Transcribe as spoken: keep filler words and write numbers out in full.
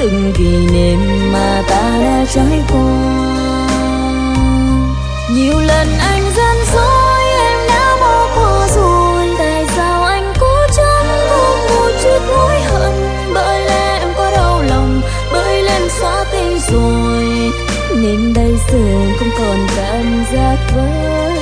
từng kỷ niệm mà ta đã trải qua. Nhiều lần anh gian dối em đã bỏ qua rồi, tại sao anh cố chấp không một chút hối hận? Bởi lẽ em quá đau lòng, bởi lẽ em xóa tên rồi, nên bây giờ không còn cảm giác với